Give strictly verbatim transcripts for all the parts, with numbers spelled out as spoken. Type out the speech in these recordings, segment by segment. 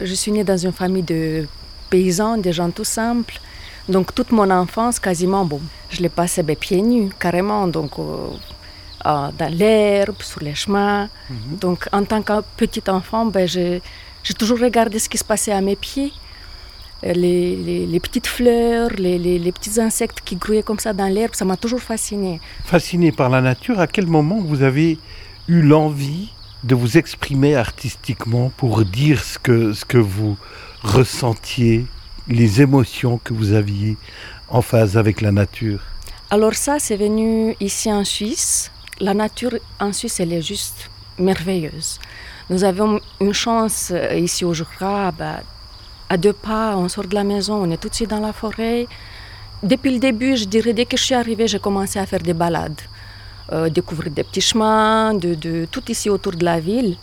je suis née dans une famille de paysans, des gens tout simples. Donc toute mon enfance, quasiment, bon, je l'ai passée ben, pieds nus, carrément, donc euh, euh, dans l'herbe, sur les chemins. Mm-hmm. Donc en tant que petit enfant, ben, j'ai, j'ai toujours regardé ce qui se passait à mes pieds. Les, les, les petites fleurs, les, les, les petits insectes qui grouillaient comme ça dans l'herbe, ça m'a toujours fascinée. Fascinée par la nature, à quel moment vous avez eu l'envie de vous exprimer artistiquement pour dire ce que, ce que vous ressentiez, les émotions que vous aviez en phase avec la nature? Alors ça, c'est venu ici en Suisse. La nature en Suisse, elle est juste merveilleuse. Nous avons une chance ici au Jura, bah, à deux pas, on sort de la maison, on est tout de suite dans la forêt. Depuis le début, je dirais, dès que je suis arrivée, j'ai commencé à faire des balades. Euh, découvrir des petits chemins, de, de, tout ici autour de la ville.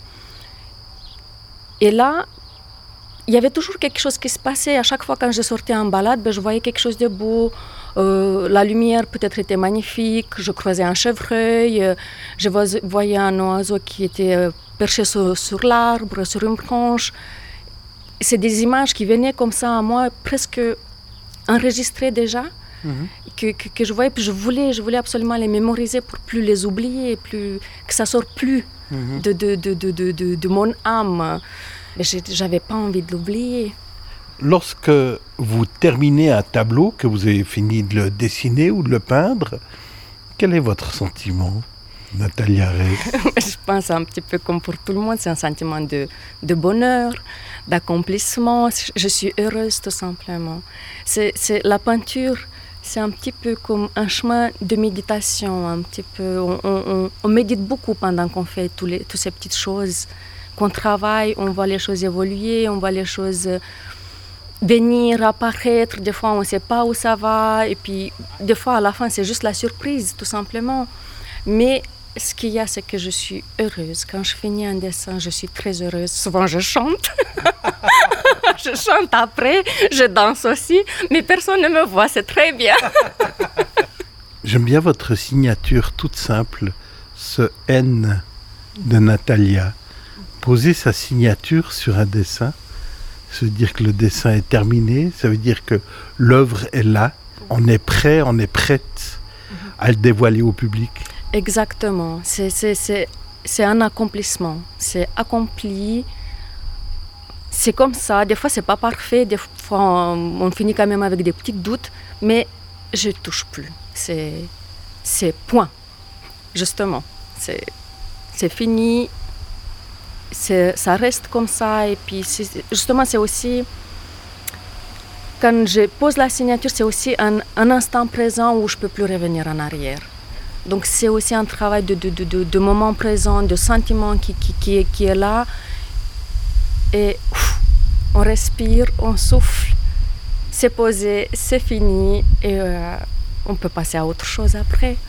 Et là, il y avait toujours quelque chose qui se passait. À chaque fois quand je sortais en balade, ben, je voyais quelque chose de beau. Euh, la lumière peut-être était magnifique. Je croisais un chevreuil. Euh, je voyais un oiseau qui était euh, perché sur, sur l'arbre, sur une branche. C'est des images qui venaient comme ça à moi, presque enregistrées déjà. Mmh. Que, que, que je voyais, puis je voulais, je voulais absolument les mémoriser pour plus les oublier, plus, que ça sorte plus mmh. de, de, de, de, de, de, de mon âme. Et j'avais pas envie de l'oublier. Lorsque vous terminez un tableau, que vous avez fini de le dessiner ou de le peindre, quel est votre sentiment, Natalia Rey? Je pense un petit peu comme pour tout le monde, c'est un sentiment de, de bonheur, d'accomplissement. Je suis heureuse tout simplement. C'est, c'est la peinture. C'est un petit peu comme un chemin de méditation, un petit peu. On, on, on médite beaucoup pendant qu'on fait tous les, toutes ces petites choses, qu'on travaille, on voit les choses évoluer, on voit les choses venir, apparaître. Des fois, on ne sait pas où ça va, et puis des fois, à la fin, c'est juste la surprise, tout simplement. Mais ce qu'il y a, c'est que je suis heureuse. Quand je finis un dessin, je suis très heureuse. Souvent, je chante. Je chante après, je danse aussi, mais personne ne me voit, c'est très bien. J'aime bien votre signature toute simple, ce N de Natalia. Poser sa signature sur un dessin, ça veut dire que le dessin est terminé, ça veut dire que l'œuvre est là, on est prêt, on est prête à le dévoiler au public. Exactement, c'est, c'est, c'est, c'est un accomplissement, c'est accompli. C'est comme ça, des fois c'est pas parfait, des fois on, on finit quand même avec des petits doutes, mais je touche plus. C'est, c'est point, justement. C'est, c'est fini, c'est, ça reste comme ça. Et puis c'est, justement c'est aussi, quand je pose la signature, c'est aussi un, un instant présent où je peux plus revenir en arrière. Donc c'est aussi un travail de, de, de, de, de moment présent, de sentiment qui, qui, qui, est, qui est là. Et ouf, on respire, on souffle, c'est posé, c'est fini et euh, on peut passer à autre chose après.